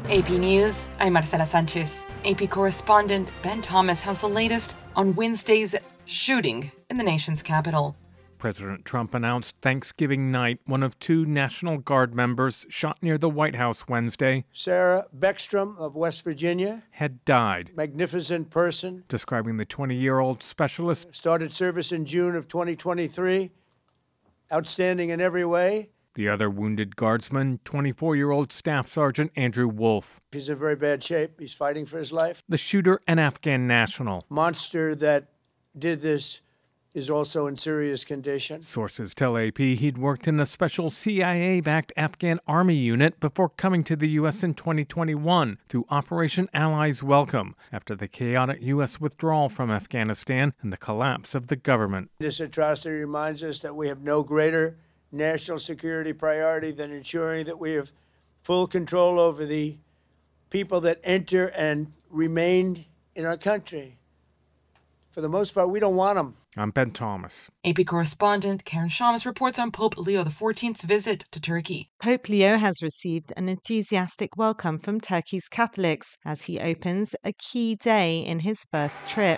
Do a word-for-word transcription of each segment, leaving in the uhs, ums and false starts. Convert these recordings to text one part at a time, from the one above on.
A P News, I'm Marcela Sanchez. A P correspondent Ben Thomas has the latest on Wednesday's shooting in the nation's capital. President Trump announced Thanksgiving night one of two National Guard members shot near the White House Wednesday, Sarah Beckstrom of West Virginia, had died. Magnificent person. Describing the twenty-year-old specialist. Started service in June of twenty twenty-three. Outstanding in every way. The other wounded guardsman, twenty-four-year-old Staff Sergeant Andrew Wolf. He's in very bad shape. He's fighting for his life. The shooter, an Afghan national. Monster that did this is also in serious condition. Sources tell A P he'd worked in a special C I A-backed Afghan army unit before coming to the U S in twenty twenty-one through Operation Allies Welcome after the chaotic U S withdrawal from Afghanistan and the collapse of the government. This atrocity reminds us that we have no greater national security priority than ensuring that we have full control over the people that enter and remain in our country. For the most part, we don't want them. I'm Ben Thomas. A P correspondent Karen Shamas reports on Pope Leo the fourteenth's visit to Turkey. Pope Leo has received an enthusiastic welcome from Turkey's Catholics as he opens a key day in his first trip.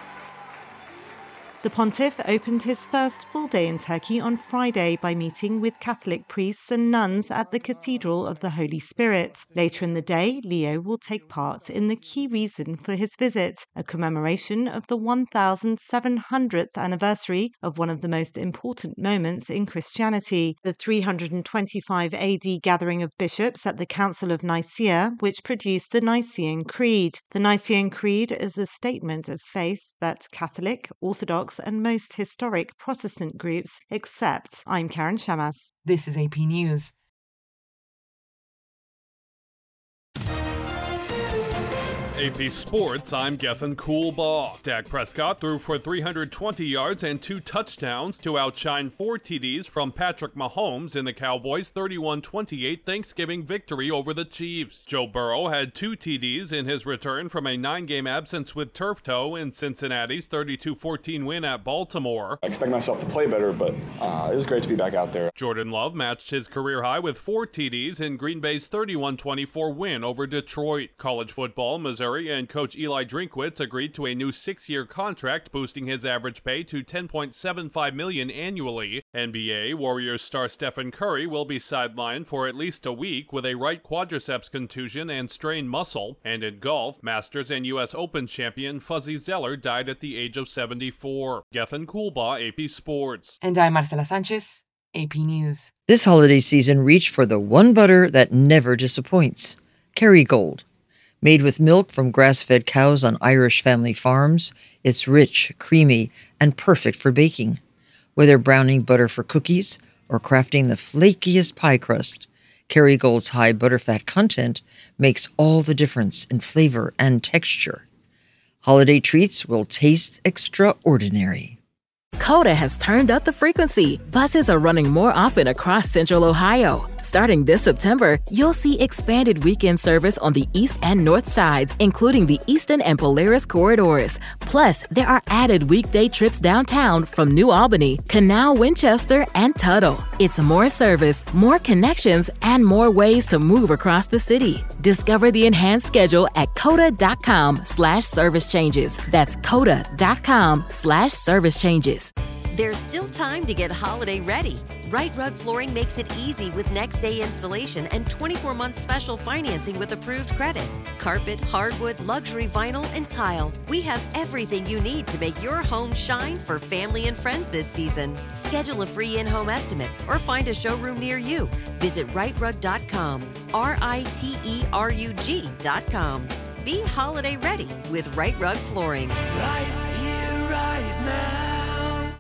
The pontiff opened his first full day in Turkey on Friday by meeting with Catholic priests and nuns at the Cathedral of the Holy Spirit. Later in the day, Leo will take part in the key reason for his visit, a commemoration of the one thousand seven hundredth anniversary of one of the most important moments in Christianity, the three hundred twenty-five A D gathering of bishops at the Council of Nicaea, which produced the Nicene Creed. The Nicene Creed is a statement of faith that Catholic, Orthodox, and most historic Protestant groups accept. I'm Karen Shamas. This is A P News. A P Sports, I'm Gethin Coolbaugh. Dak Prescott threw for three hundred twenty yards and two touchdowns to outshine four T Ds from Patrick Mahomes in the Cowboys' thirty-one twenty-eight Thanksgiving victory over the Chiefs. Joe Burrow had two T Ds in his return from a nine-game absence with turf toe in Cincinnati's thirty-two fourteen win at Baltimore. I expect myself to play better, but uh, it was great to be back out there. Jordan Love matched his career high with four T Ds in Green Bay's thirty-one twenty-four win over Detroit. College football, Missouri and coach Eli Drinkwitz agreed to a new six-year contract, boosting his average pay to ten point seven five million dollars annually. N B A, Warriors star Stephen Curry will be sidelined for at least a week with a right quadriceps contusion and strained muscle. And in golf, Masters and U S Open champion Fuzzy Zeller died at the age of seventy-four. Gethin Coolbaugh, A P Sports. And I'm Marcela Sanchez, A P News. This holiday season, reach for the one butter that never disappoints, Kerrygold. Made with milk from grass-fed cows on Irish family farms, it's rich, creamy, and perfect for baking. Whether browning butter for cookies or crafting the flakiest pie crust, Kerrygold's high butterfat content makes all the difference in flavor and texture. Holiday treats will taste extraordinary. Coda has turned up the frequency. Buses are running more often across Central Ohio. Starting this September, you'll see expanded weekend service on the east and north sides, including the Eastern and Polaris corridors. Plus, there are added weekday trips downtown from New Albany, Canal, Winchester, and Tuttle. It's more service, more connections, and more ways to move across the city. Discover the enhanced schedule at coda.com slash service changes. That's coda.com slash service changes. There's still time to get holiday ready. Right Rug Flooring makes it easy with next day installation and twenty-four month special financing with approved credit. Carpet, hardwood, luxury vinyl, and tile. We have everything you need to make your home shine for family and friends this season. Schedule a free in-home estimate or find a showroom near you. Visit right rug dot com, R I T E R U G dot com. Be holiday ready with Right Rug Flooring. Right.